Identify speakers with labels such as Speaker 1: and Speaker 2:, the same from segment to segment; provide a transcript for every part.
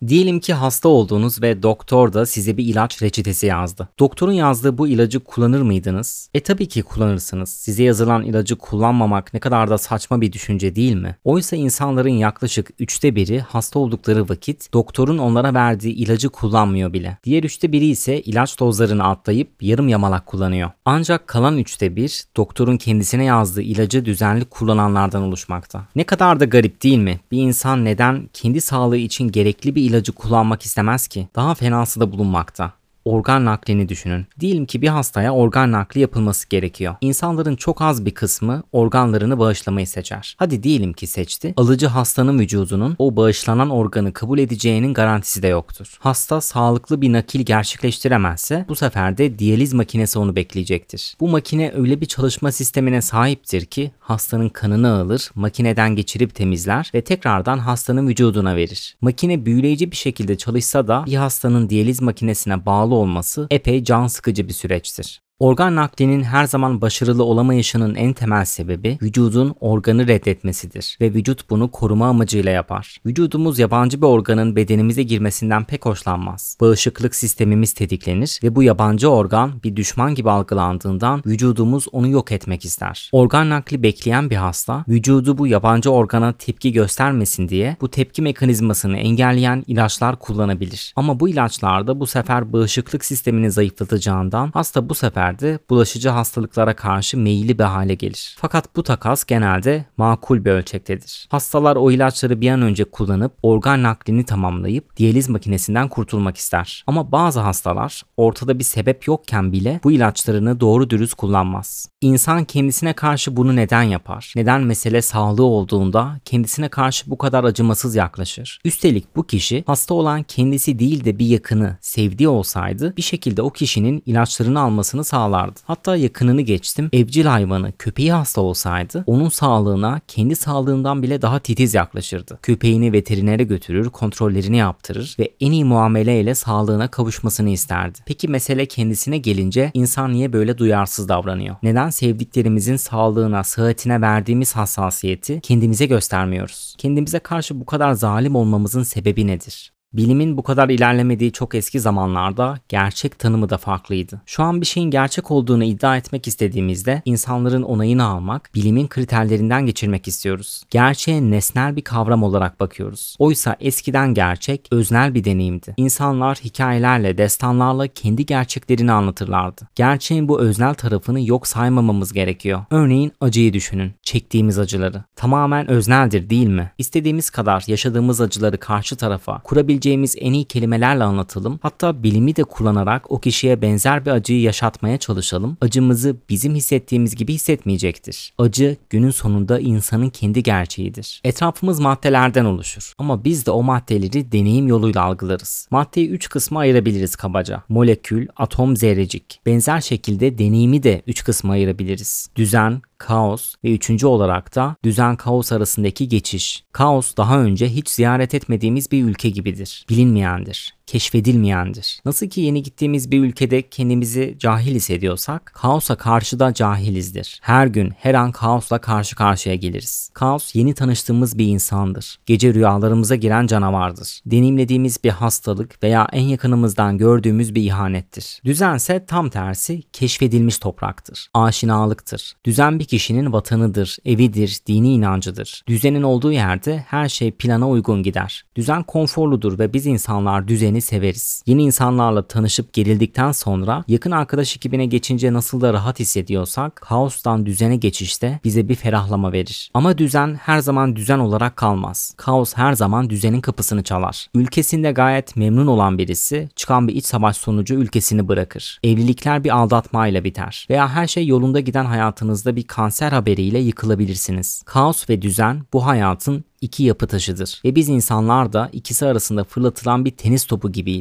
Speaker 1: Diyelim ki hasta oldunuz ve doktor da size bir ilaç reçetesi yazdı. Doktorun yazdığı bu ilacı kullanır mıydınız? Tabii ki kullanırsınız. Size yazılan ilacı kullanmamak ne kadar da saçma bir düşünce değil mi? Oysa insanların yaklaşık 1/3'ü hasta oldukları vakit doktorun onlara verdiği ilacı kullanmıyor bile. Diğer 1/3'ü ise ilaç dozlarını atlayıp yarım yamalak kullanıyor. Ancak kalan 1/3 doktorun kendisine yazdığı ilacı düzenli kullananlardan oluşmakta. Ne kadar da garip değil mi? Bir insan neden kendi sağlığı için gerekli bir ilacı kullanmak istemez ki? Daha fenası da bulunmakta. Organ naklini düşünün. Diyelim ki bir hastaya organ nakli yapılması gerekiyor. İnsanların çok az bir kısmı organlarını bağışlamayı seçer. Hadi diyelim ki seçti. Alıcı hastanın vücudunun o bağışlanan organı kabul edeceğinin garantisi de yoktur. Hasta sağlıklı bir nakil gerçekleştiremezse bu sefer de diyaliz makinesi onu bekleyecektir. Bu makine öyle bir çalışma sistemine sahiptir ki hastanın kanını alır, makineden geçirip temizler ve tekrardan hastanın vücuduna verir. Makine büyüleyici bir şekilde çalışsa da bir hastanın diyaliz makinesine bağlı olması epey can sıkıcı bir süreçtir. Organ naklinin her zaman başarılı olamayışının en temel sebebi vücudun organı reddetmesidir ve vücut bunu koruma amacıyla yapar. Vücudumuz yabancı bir organın bedenimize girmesinden pek hoşlanmaz. Bağışıklık sistemimiz tetiklenir ve bu yabancı organ bir düşman gibi algılandığından vücudumuz onu yok etmek ister. Organ nakli bekleyen bir hasta vücudu bu yabancı organa tepki göstermesin diye bu tepki mekanizmasını engelleyen ilaçlar kullanabilir. Ama bu ilaçlar da bu sefer bağışıklık sistemini zayıflatacağından hasta bu sefer bulaşıcı hastalıklara karşı meyilli bir hale gelir. Fakat bu takas genelde makul bir ölçektedir. Hastalar o ilaçları bir an önce kullanıp organ naklini tamamlayıp diyaliz makinesinden kurtulmak ister. Ama bazı hastalar ortada bir sebep yokken bile bu ilaçlarını doğru dürüst kullanmaz. İnsan kendisine karşı bunu neden yapar? Neden mesele sağlığı olduğunda kendisine karşı bu kadar acımasız yaklaşır? Üstelik bu kişi hasta olan kendisi değil de bir yakını, sevdiği olsaydı bir şekilde o kişinin ilaçlarını almasını sağlardı. Hatta yakınını geçtim, evcil hayvanı, köpeği hasta olsaydı onun sağlığına kendi sağlığından bile daha titiz yaklaşırdı. Köpeğini veterinere götürür, kontrollerini yaptırır ve en iyi muameleyle sağlığına kavuşmasını isterdi. Peki mesele kendisine gelince insan niye böyle duyarsız davranıyor? Neden sevdiklerimizin sağlığına, sıhhatine verdiğimiz hassasiyeti kendimize göstermiyoruz? Kendimize karşı bu kadar zalim olmamızın sebebi nedir? Bilimin bu kadar ilerlemediği çok eski zamanlarda gerçek tanımı da farklıydı. Şu an bir şeyin gerçek olduğunu iddia etmek istediğimizde insanların onayını almak, bilimin kriterlerinden geçirmek istiyoruz. Gerçeğe nesnel bir kavram olarak bakıyoruz. Oysa eskiden gerçek öznel bir deneyimdi. İnsanlar hikayelerle, destanlarla kendi gerçeklerini anlatırlardı. Gerçeğin bu öznel tarafını yok saymamamız gerekiyor. Örneğin acıyı düşünün, çektiğimiz acıları. Tamamen özneldir değil mi? İstediğimiz kadar yaşadığımız acıları karşı tarafa kurabileceğimiz en iyi kelimelerle anlatalım. Hatta bilimi de kullanarak o kişiye benzer bir acıyı yaşatmaya çalışalım. Acımızı bizim hissettiğimiz gibi hissetmeyecektir. Acı günün sonunda insanın kendi gerçeğidir. Etrafımız maddelerden oluşur. Ama biz de o maddeleri deneyim yoluyla algılarız. Maddeyi 3 kısma ayırabiliriz kabaca. Molekül, atom, zerrecik. Benzer şekilde deneyimi de 3 kısma ayırabiliriz. Düzen, kaos ve üçüncü olarak da düzen kaos arasındaki geçiş. Kaos daha önce hiç ziyaret etmediğimiz bir ülke gibidir. Bilinmeyendir, keşfedilmeyendir. Nasıl ki yeni gittiğimiz bir ülkede kendimizi cahil hissediyorsak, kaosa karşı da cahilizdir. Her gün, her an kaosla karşı karşıya geliriz. Kaos yeni tanıştığımız bir insandır. Gece rüyalarımıza giren canavardır. Deneyimlediğimiz bir hastalık veya en yakınımızdan gördüğümüz bir ihanettir. Düzense tam tersi keşfedilmiş topraktır. Aşinalıktır. Düzen bir kişinin vatanıdır, evidir, dini inancıdır. Düzenin olduğu yerde her şey plana uygun gider. Düzen konforludur ve biz insanlar düzeni severiz. Yeni insanlarla tanışıp gerildikten sonra yakın arkadaş ekibine geçince nasıl da rahat hissediyorsak kaostan düzene geçişte bize bir ferahlama verir. Ama düzen her zaman düzen olarak kalmaz. Kaos her zaman düzenin kapısını çalar. Ülkesinde gayet memnun olan birisi çıkan bir iç savaş sonucu ülkesini bırakır. Evlilikler bir aldatmayla biter. Veya her şey yolunda giden hayatınızda bir kanser haberiyle yıkılabilirsiniz. Kaos ve düzen bu hayatın iki yapı taşıdır ve biz insanlar da ikisi arasında fırlatılan bir tenis topu gibiyiz.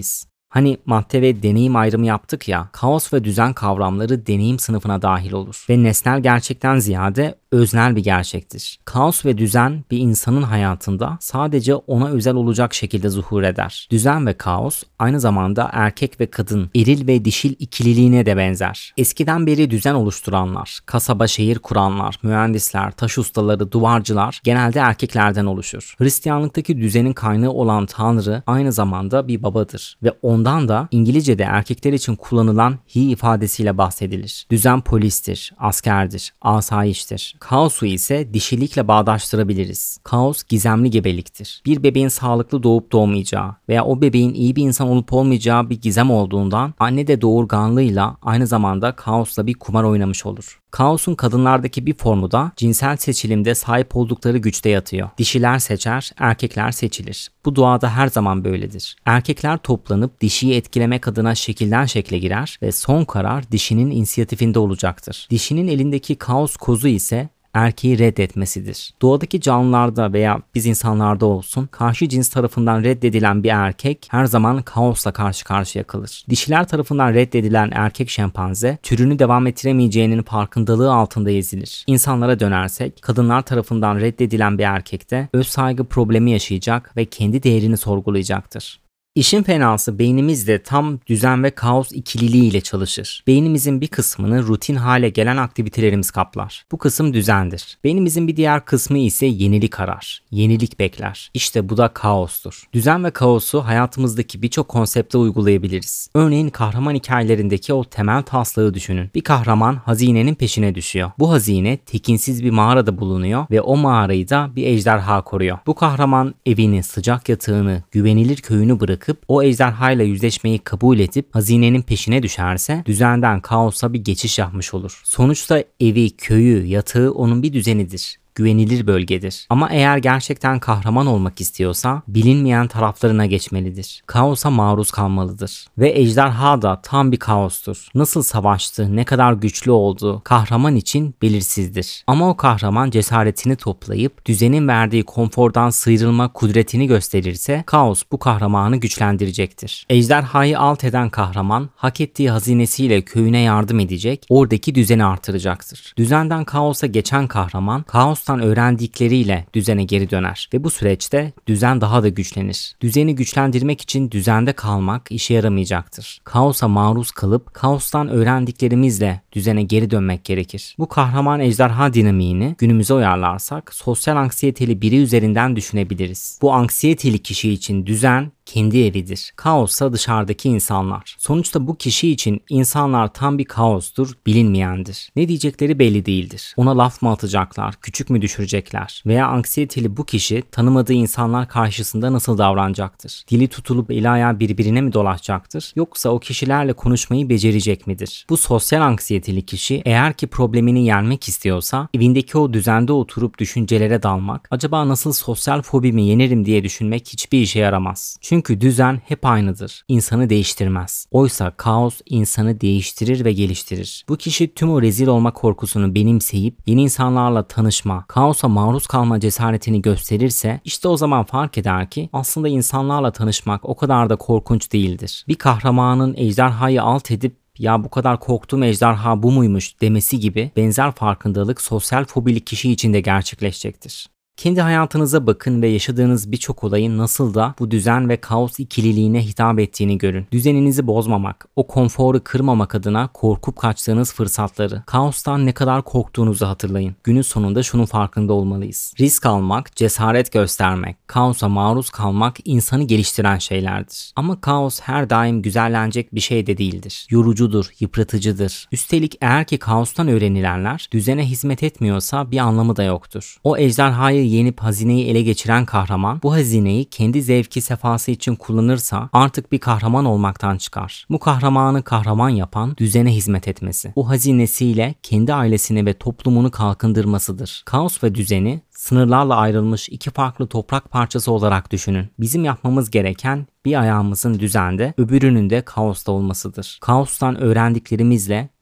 Speaker 1: Hani madde ve deneyim ayrımı yaptık ya, kaos ve düzen kavramları deneyim sınıfına dahil olur ve nesnel gerçekten ziyade öznel bir gerçektir. Kaos ve düzen bir insanın hayatında sadece ona özel olacak şekilde zuhur eder. Düzen ve kaos aynı zamanda erkek ve kadın, eril ve dişil ikililiğine de benzer. Eskiden beri düzen oluşturanlar, kasaba şehir kuranlar, mühendisler, taş ustaları, duvarcılar genelde erkeklerden oluşur. Hristiyanlıktaki düzenin kaynağı olan Tanrı aynı zamanda bir babadır ve ondan da İngilizce'de erkekler için kullanılan he ifadesiyle bahsedilir. Düzen polistir, askerdir, asayiştir. Kaosu ise dişilikle bağdaştırabiliriz. Kaos gizemli gebeliktir. Bir bebeğin sağlıklı doğup doğmayacağı veya o bebeğin iyi bir insan olup olmayacağı bir gizem olduğundan anne de doğurganlığıyla aynı zamanda kaosla bir kumar oynamış olur. Kaosun kadınlardaki bir formu da cinsel seçilimde sahip oldukları güçte yatıyor. Dişiler seçer, erkekler seçilir. Bu doğada her zaman böyledir. Erkekler toplanıp dişiyi etkilemek adına şekilden şekle girer ve son karar dişinin inisiyatifinde olacaktır. Dişinin elindeki kaos kozu ise erkeği reddetmesidir. Doğadaki canlılarda veya biz insanlarda olsun karşı cins tarafından reddedilen bir erkek her zaman kaosla karşı karşıya kalır. Dişiler tarafından reddedilen erkek şempanze türünü devam ettiremeyeceğinin farkındalığı altında ezilir. İnsanlara dönersek kadınlar tarafından reddedilen bir erkekte öz saygı problemi yaşayacak ve kendi değerini sorgulayacaktır. İşin fenası beynimiz de tam düzen ve kaos ikililiği ile çalışır. Beynimizin bir kısmını rutin hale gelen aktivitelerimiz kaplar. Bu kısım düzendir. Beynimizin bir diğer kısmı ise yenilik arar. Yenilik bekler. İşte bu da kaostur. Düzen ve kaosu hayatımızdaki birçok konsepte uygulayabiliriz. Örneğin kahraman hikayelerindeki o temel taslağı düşünün. Bir kahraman hazinenin peşine düşüyor. Bu hazine tekinsiz bir mağarada bulunuyor ve o mağarayı da bir ejderha koruyor. Bu kahraman evini, sıcak yatağını, güvenilir köyünü bırakıp o ejderhayla yüzleşmeyi kabul edip hazinenin peşine düşerse düzenden kaosa bir geçiş yapmış olur. Sonuçta evi, köyü, yatağı onun bir düzenidir. Güvenilir bölgedir. Ama eğer gerçekten kahraman olmak istiyorsa bilinmeyen taraflarına geçmelidir. Kaosa maruz kalmalıdır. Ve ejderha da tam bir kaostur. Nasıl savaştı, ne kadar güçlü oldu kahraman için belirsizdir. Ama o kahraman cesaretini toplayıp düzenin verdiği konfordan sıyrılma kudretini gösterirse kaos bu kahramanı güçlendirecektir. Ejderhayı alt eden kahraman hak ettiği hazinesiyle köyüne yardım edecek, oradaki düzeni artıracaktır. Düzenden kaosa geçen kahraman kaostan öğrendikleriyle düzene geri döner ve bu süreçte düzen daha da güçlenir. Düzeni güçlendirmek için düzende kalmak işe yaramayacaktır. Kaosa maruz kalıp kaostan öğrendiklerimizle düzene geri dönmek gerekir. Bu kahraman ejderha dinamiğini günümüze uyarlarsak sosyal anksiyeteli biri üzerinden düşünebiliriz. Bu anksiyeteli kişi için düzen kendi evidir. Kaossa dışarıdaki insanlar. Sonuçta bu kişi için insanlar tam bir kaostur, bilinmeyendir. Ne diyecekleri belli değildir. Ona laf mı atacaklar, küçük mü düşürecekler? Veya anksiyeteli bu kişi tanımadığı insanlar karşısında nasıl davranacaktır? Dili tutulup eli ayağı birbirine mi dolaşacaktır? Yoksa o kişilerle konuşmayı becerecek midir? Bu sosyal anksiyeteli kişi eğer ki problemini yenmek istiyorsa evindeki o düzende oturup düşüncelere dalmak, acaba nasıl sosyal fobimi yenerim diye düşünmek hiçbir işe yaramaz. Çünkü düzen hep aynıdır. İnsanı değiştirmez. Oysa kaos insanı değiştirir ve geliştirir. Bu kişi tüm o rezil olma korkusunu benimseyip yeni insanlarla tanışma, kaosa maruz kalma cesaretini gösterirse işte o zaman fark eder ki aslında insanlarla tanışmak o kadar da korkunç değildir. Bir kahramanın ejderhayı alt edip ya bu kadar korktuğum ejderha bu muymuş demesi gibi benzer farkındalık sosyal fobilik kişi için de gerçekleşecektir. Kendi hayatınıza bakın ve yaşadığınız birçok olayın nasıl da bu düzen ve kaos ikililiğine hitap ettiğini görün. Düzeninizi bozmamak, o konforu kırmamak adına korkup kaçtığınız fırsatları, kaostan ne kadar korktuğunuzu hatırlayın. Günün sonunda şunun farkında olmalıyız. Risk almak, cesaret göstermek, kaosa maruz kalmak insanı geliştiren şeylerdir. Ama kaos her daim güzellenecek bir şey de değildir. Yorucudur, yıpratıcıdır. Üstelik eğer ki kaostan öğrenilenler düzene hizmet etmiyorsa bir anlamı da yoktur. O ejderhayı yenip hazineyi ele geçiren kahraman bu hazineyi kendi zevki sefası için kullanırsa artık bir kahraman olmaktan çıkar. Bu kahramanı kahraman yapan düzene hizmet etmesi. O hazinesiyle kendi ailesini ve toplumunu kalkındırmasıdır. Kaos ve düzeni sınırlarla ayrılmış iki farklı toprak parçası olarak düşünün. Bizim yapmamız gereken bir ayağımızın düzende, öbürünün de kaosta olmasıdır. Kaostan öğrendiklerimizle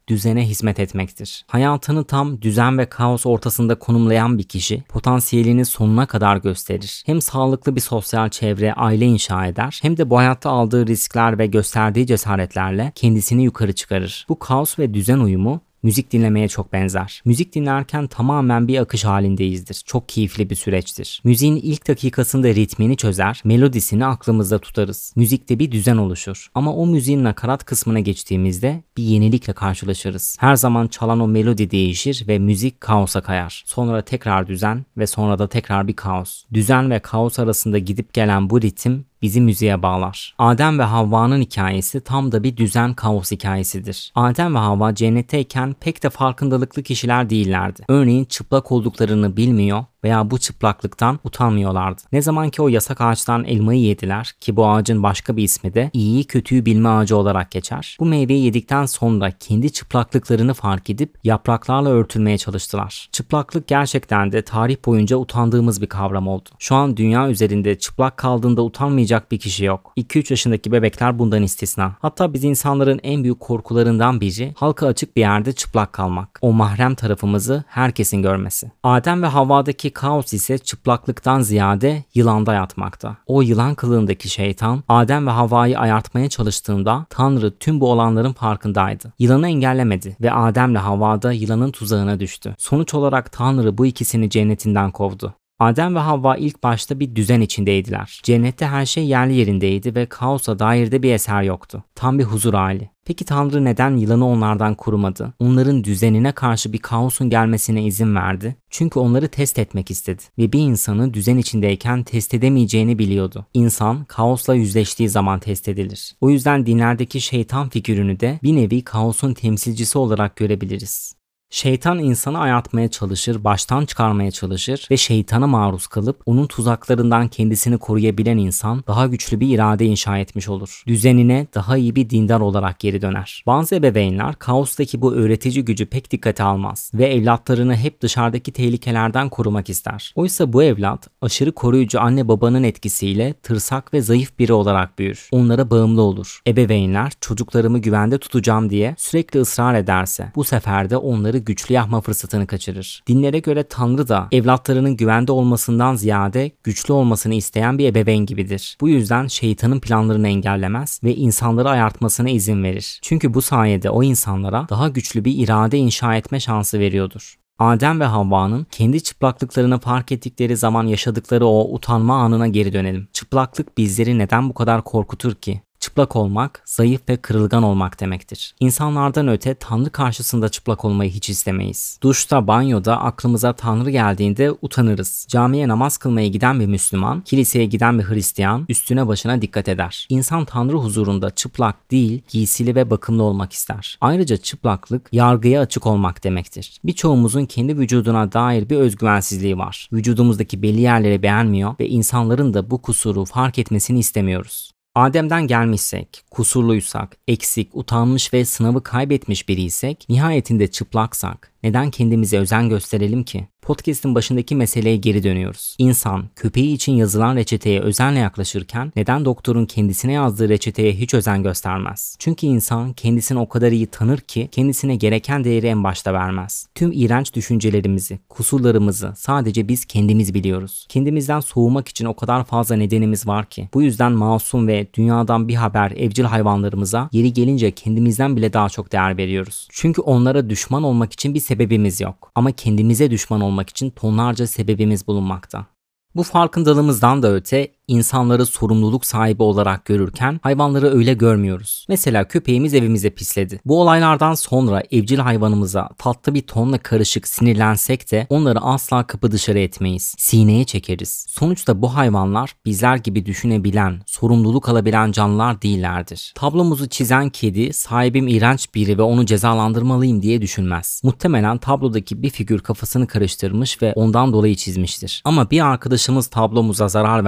Speaker 1: düzene hizmet etmektir. Hayatını tam düzen ve kaos ortasında konumlayan bir kişi potansiyelini sonuna kadar gösterir. Hem sağlıklı bir sosyal çevre, aile inşa eder, hem de bu hayatta aldığı riskler ve gösterdiği cesaretlerle kendisini yukarı çıkarır. Bu kaos ve düzen uyumu müzik dinlemeye çok benzer. Müzik dinlerken tamamen bir akış halindeyizdir. Çok keyifli bir süreçtir. Müziğin ilk dakikasında ritmini çözer, melodisini aklımızda tutarız. Müzikte bir düzen oluşur. Ama o müziğin nakarat kısmına geçtiğimizde bir yenilikle karşılaşırız. Her zaman çalan o melodi değişir ve müzik kaosa kayar. Sonra tekrar düzen ve sonra da tekrar bir kaos. Düzen ve kaos arasında gidip gelen bu ritim bizi müziğe bağlar. Adem ve Havva'nın hikayesi tam da bir düzen kaos hikayesidir. Adem ve Havva cennetteyken pek de farkındalıklı kişiler değillerdi. Örneğin çıplak olduklarını bilmiyor veya bu çıplaklıktan utanmıyorlardı. Ne zaman ki o yasak ağaçtan elmayı yediler, ki bu ağacın başka bir ismi de iyiyi kötüyü bilme ağacı olarak geçer. Bu meyveyi yedikten sonra kendi çıplaklıklarını fark edip yapraklarla örtülmeye çalıştılar. Çıplaklık gerçekten de tarih boyunca utandığımız bir kavram oldu. Şu an dünya üzerinde çıplak kaldığında utanmayacak bir kişi yok. 2-3 yaşındaki bebekler bundan istisna. Hatta biz insanların en büyük korkularından biri halka açık bir yerde çıplak kalmak. O mahrem tarafımızı herkesin görmesi. Adem ve Havva'daki kaos ise çıplaklıktan ziyade yılanda yatmakta. O yılan kılığındaki şeytan Adem ve Havva'yı ayartmaya çalıştığında Tanrı tüm bu olanların farkındaydı. Yılanı engellemedi ve Adem'le Havva da yılanın tuzağına düştü. Sonuç olarak Tanrı bu ikisini cennetinden kovdu. Adem ve Havva ilk başta bir düzen içindeydiler. Cennette her şey yerli yerindeydi ve kaosa dair de bir eser yoktu. Tam bir huzur hali. Peki Tanrı neden yılanı onlardan korumadı? Onların düzenine karşı bir kaosun gelmesine izin verdi. Çünkü onları test etmek istedi. Ve bir insanı düzen içindeyken test edemeyeceğini biliyordu. İnsan kaosla yüzleştiği zaman test edilir. O yüzden dinlerdeki şeytan figürünü de bir nevi kaosun temsilcisi olarak görebiliriz. Şeytan insanı ayartmaya çalışır, baştan çıkarmaya çalışır ve şeytana maruz kalıp onun tuzaklarından kendisini koruyabilen insan daha güçlü bir irade inşa etmiş olur. Düzenine daha iyi bir dindar olarak geri döner. Bazı ebeveynler kaostaki bu öğretici gücü pek dikkate almaz ve evlatlarını hep dışarıdaki tehlikelerden korumak ister. Oysa bu evlat aşırı koruyucu anne babanın etkisiyle tırsak ve zayıf biri olarak büyür. Onlara bağımlı olur. Ebeveynler çocuklarımı güvende tutacağım diye sürekli ısrar ederse bu sefer de onları güçlü yapma fırsatını kaçırır. Dinlere göre Tanrı da evlatlarının güvende olmasından ziyade güçlü olmasını isteyen bir ebeveyn gibidir. Bu yüzden şeytanın planlarını engellemez ve insanları ayartmasına izin verir. Çünkü bu sayede o insanlara daha güçlü bir irade inşa etme şansı veriyordur. Adem ve Havva'nın kendi çıplaklıklarını fark ettikleri zaman yaşadıkları o utanma anına geri dönelim. Çıplaklık bizleri neden bu kadar korkutur ki? Çıplak olmak, zayıf ve kırılgan olmak demektir. İnsanlardan öte Tanrı karşısında çıplak olmayı hiç istemeyiz. Duşta, banyoda aklımıza Tanrı geldiğinde utanırız. Camiye namaz kılmaya giden bir Müslüman, kiliseye giden bir Hristiyan üstüne başına dikkat eder. İnsan Tanrı huzurunda çıplak değil, giysili ve bakımlı olmak ister. Ayrıca çıplaklık, yargıya açık olmak demektir. Birçoğumuzun kendi vücuduna dair bir özgüvensizliği var. Vücudumuzdaki belli yerleri beğenmiyor ve insanların da bu kusuru fark etmesini istemiyoruz. Adem'den gelmişsek, kusurluysak, eksik, utanmış ve sınavı kaybetmiş biriysek, nihayetinde çıplaksak, neden kendimize özen gösterelim ki? Podcast'ın başındaki meseleye geri dönüyoruz. İnsan, köpeği için yazılan reçeteye özenle yaklaşırken neden doktorun kendisine yazdığı reçeteye hiç özen göstermez? Çünkü insan kendisini o kadar iyi tanır ki kendisine gereken değeri en başta vermez. Tüm iğrenç düşüncelerimizi, kusurlarımızı sadece biz kendimiz biliyoruz. Kendimizden soğumak için o kadar fazla nedenimiz var ki. Bu yüzden masum ve dünyadan bir haber evcil hayvanlarımıza yeri gelince kendimizden bile daha çok değer veriyoruz. Çünkü onlara düşman olmak için bir sebebimiz yok. Ama kendimize düşman olmak için tonlarca sebebimiz bulunmakta. Bu farkındalığımızdan da öte insanları sorumluluk sahibi olarak görürken hayvanları öyle görmüyoruz. Mesela köpeğimiz evimize pisledi. Bu olaylardan sonra evcil hayvanımıza tatlı bir tonla karışık sinirlensek de onları asla kapı dışarı etmeyiz. Sineye çekeriz. Sonuçta bu hayvanlar bizler gibi düşünebilen, sorumluluk alabilen canlılar değillerdir. Tablomuzu çizen kedi sahibim iğrenç biri ve onu cezalandırmalıyım diye düşünmez. Muhtemelen tablodaki bir figür kafasını karıştırmış ve ondan dolayı çizmiştir. Ama bir arkadaşımız tablomuza zarar verse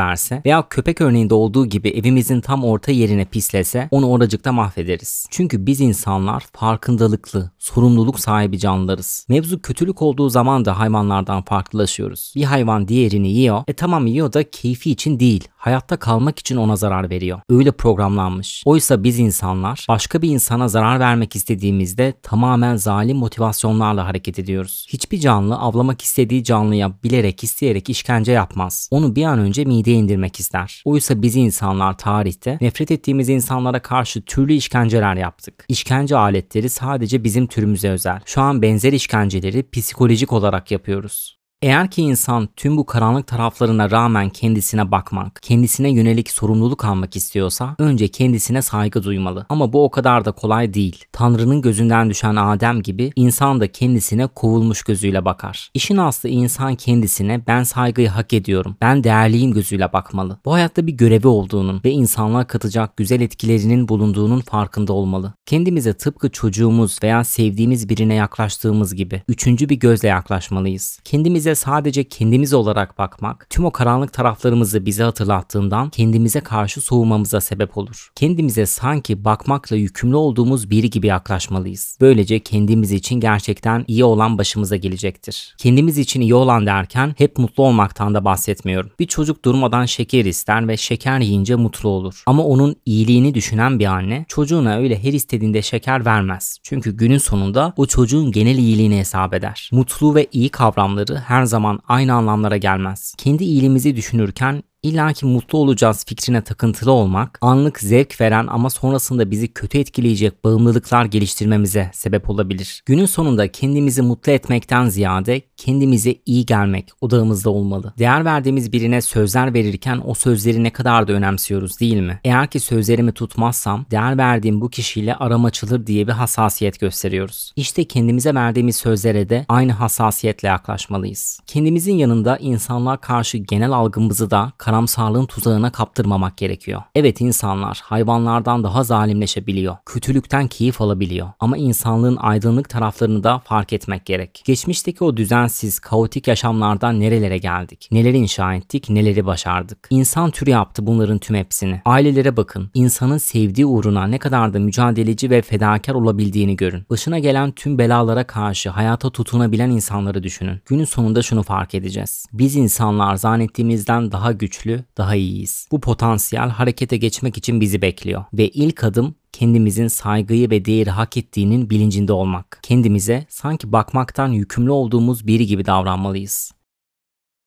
Speaker 1: Veya köpek örneğinde olduğu gibi evimizin tam orta yerine pislese onu oracıkta mahvederiz. Çünkü biz insanlar farkındalıklı, sorumluluk sahibi canlılarız. Mevzu kötülük olduğu zaman da hayvanlardan farklılaşıyoruz. Bir hayvan diğerini yiyor. Tamam yiyor da keyfi için değil, hayatta kalmak için ona zarar veriyor. Öyle programlanmış. Oysa biz insanlar başka bir insana zarar vermek istediğimizde tamamen zalim motivasyonlarla hareket ediyoruz. Hiçbir canlı avlamak istediği canlıya bilerek isteyerek işkence yapmaz. Onu bir an önce mideye indirmek ister. Oysa biz insanlar tarihte nefret ettiğimiz insanlara karşı türlü işkenceler yaptık. İşkence aletleri sadece bizim türümüze özel. Şu an benzer işkenceleri psikolojik olarak yapıyoruz. Eğer ki insan tüm bu karanlık taraflarına rağmen kendisine bakmak, kendisine yönelik sorumluluk almak istiyorsa önce kendisine saygı duymalı. Ama bu o kadar da kolay değil. Tanrı'nın gözünden düşen Adem gibi insan da kendisine kovulmuş gözüyle bakar. İşin aslı insan kendisine ben saygıyı hak ediyorum, ben değerliyim gözüyle bakmalı. Bu hayatta bir görevi olduğunun ve insanlığa katacak güzel etkilerinin bulunduğunun farkında olmalı. Kendimize tıpkı çocuğumuz veya sevdiğimiz birine yaklaştığımız gibi üçüncü bir gözle yaklaşmalıyız. Kendimize sadece kendimiz olarak bakmak, tüm o karanlık taraflarımızı bize hatırlattığından kendimize karşı soğumamıza sebep olur. Kendimize sanki bakmakla yükümlü olduğumuz biri gibi yaklaşmalıyız. Böylece kendimiz için gerçekten iyi olan başımıza gelecektir. Kendimiz için iyi olan derken hep mutlu olmaktan da bahsetmiyorum. Bir çocuk durmadan şeker ister ve şeker yiyince mutlu olur. Ama onun iyiliğini düşünen bir anne çocuğuna öyle her istediğinde şeker vermez. Çünkü günün sonunda o çocuğun genel iyiliğini hesap eder. Mutlu ve iyi kavramları her zaman aynı anlamlara gelmez. Kendi iyiliğimizi düşünürken İlla ki mutlu olacağız fikrine takıntılı olmak, anlık zevk veren ama sonrasında bizi kötü etkileyecek bağımlılıklar geliştirmemize sebep olabilir. Günün sonunda kendimizi mutlu etmekten ziyade kendimize iyi gelmek odağımızda olmalı. Değer verdiğimiz birine sözler verirken o sözleri ne kadar da önemsiyoruz değil mi? Eğer ki sözlerimi tutmazsam değer verdiğim bu kişiyle aram açılır diye bir hassasiyet gösteriyoruz. İşte kendimize verdiğimiz sözlere de aynı hassasiyetle yaklaşmalıyız. Kendimizin yanında insanlığa karşı genel algımızı da karamsarlığın tuzağına kaptırmamak gerekiyor. Evet, insanlar hayvanlardan daha zalimleşebiliyor. Kötülükten keyif alabiliyor. Ama insanlığın aydınlık taraflarını da fark etmek gerek. Geçmişteki o düzensiz, kaotik yaşamlardan nerelere geldik? Neleri inşa ettik, neleri başardık? İnsan türü yaptı bunların tüm hepsini. Ailelere bakın. İnsanın sevdiği uğruna ne kadar da mücadeleci ve fedakar olabildiğini görün. Başına gelen tüm belalara karşı hayata tutunabilen insanları düşünün. Günün sonunda şunu fark edeceğiz. Biz insanlar zannettiğimizden daha güçlü, daha iyiyiz. Bu potansiyel harekete geçmek için bizi bekliyor. Ve ilk adım kendimizin saygıyı ve değeri hak ettiğinin bilincinde olmak. Kendimize sanki bakmaktan yükümlü olduğumuz biri gibi davranmalıyız.